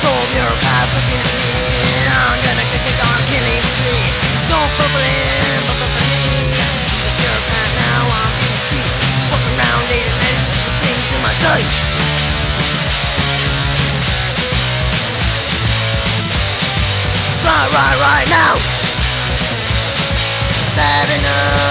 Told your past looking at me. I'm gonna kick it on killing spree. Don't bubble in, bubble for me. If you're a pat now, I'm beast deep. Walking around eating many things in my sight. Right now. Bad enough.